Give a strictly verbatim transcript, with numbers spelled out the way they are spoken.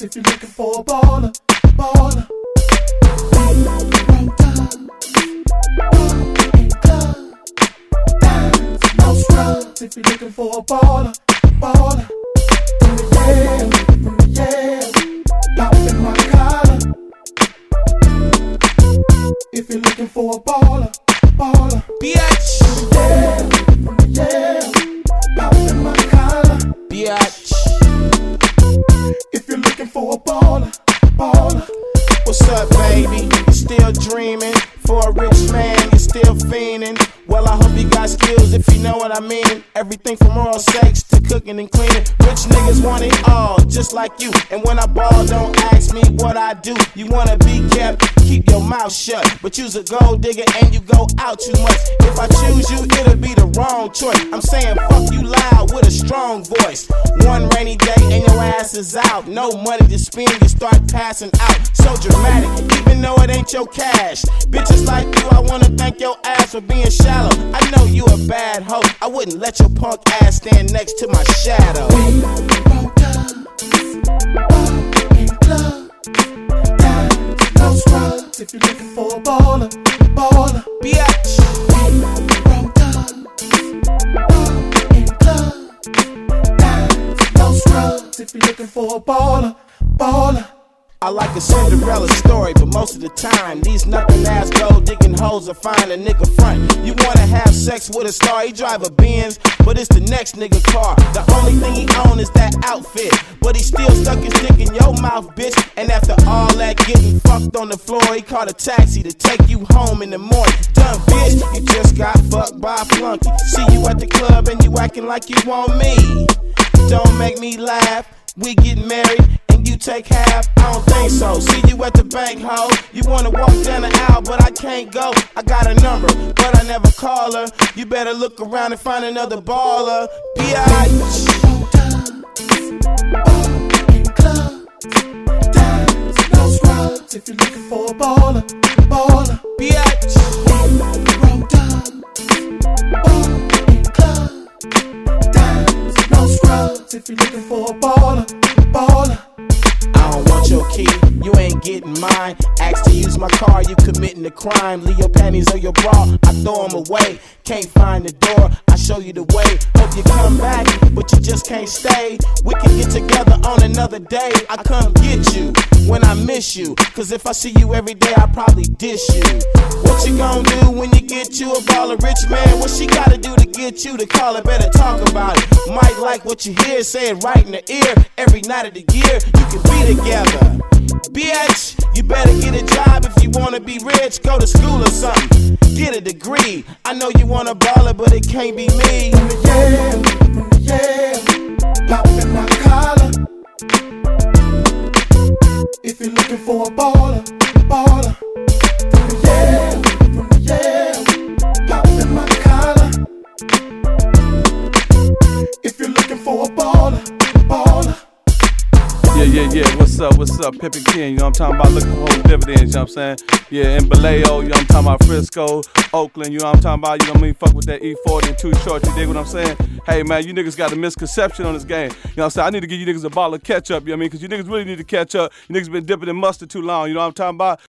drugs if you're looking for a baller, baller. Wrong time, ball in club, dimes, no scrubs if you're looking for a baller, baller. From the Yale, from the Yale, pop in my collar. If you're looking for a baller, baller. Bitch. From the Yale, from the Yale, pop in my collar. Bitch. If you're looking for a baller, baller. What's up, baby? You still dreaming? For a rich man, you still fiending? Well, I hope you got skills if you know what I mean. Everything from oral sex to cooking and cleaning. Rich niggas want it all, just like you. And when I ball, don't ask me what I do. You wanna be kept, keep your mouth shut. But you's a gold digger and you go out too much. If I choose you, it'll be the wrong choice. I'm saying fuck you loud with a strong voice. One rainy day and your ass is out. No money to spend, you start passing out. So dramatic, even though it ain't your cash. Bitches like you, I wanna thank your ass for being shallow. I know you a bad hoe, I wouldn't let your punk ass stand next to my shadow. Wrong time, ball in club, dimes, no scrubs if you're looking for a baller, baller. Bitch. Wrong time, ball in club, dimes, no scrubs if you're looking for a baller, baller. I like a Cinderella story, but most of the time these nothing ass gold digging hoes will find a nigga front. You wanna have sex with a star, he drive a Benz, but it's the next nigga car. The only thing he own is that outfit, but he still stuck his dick in your mouth, bitch. And after all that getting fucked on the floor, he called a taxi to take you home in the morning. Dumb bitch, you just got fucked by a flunky. See you at the club and you acting like you want me. Don't make me laugh, we get married. You take half, I don't think so. See you at the bank, ho. You wanna walk down the aisle, but I can't go. I got a number, but I never call her. You better look around and find another baller. Bitch. Wrong time, ball in club, dimes, no scrubs if you're looking for a baller, baller. Bitch. Wrong time, ball in club, dimes, no scrubs if you're looking for a baller, baller. I don't want your key, you ain't getting mine. Ask to use my car, you committing a crime. Leave your panties or your bra, I throw them away. Can't find the door, I show you the way. Hope you come back, but you just can't stay. We can get together on another day. I come get you when I miss you, cause if I see you every day, I probably dish you. What you gonna do when you get you a baller rich man? What she gotta do to get you to call her? Better talk about it. Might like what you hear, say it right in the ear. Every night of the year, you can be together. Bitch, you better get a job if you wanna be rich. Go to school or something, get a degree. I know you want a baller, but it can't be me. From the Yale, from the Yale, pop in my collar. If you're looking for a baller, baller. From the Yale, from the Yale, pop in my collar. If you're looking for a baller, baller. Yeah, yeah, yeah, what's up, what's up, Pippin King, you know what I'm talking about, looking for home dividends, you know what I'm saying, yeah, in Vallejo, you know what I'm talking about, Frisco, Oakland, you know what I'm talking about, you know what I mean, fuck with that E forty and Too Short, you dig what I'm saying, hey man, you niggas got a misconception on this game, you know what I'm saying, I need to give you niggas a bottle of ketchup, you know what I mean, because you niggas really need to catch up, you niggas been dipping in mustard too long, you know what I'm talking about.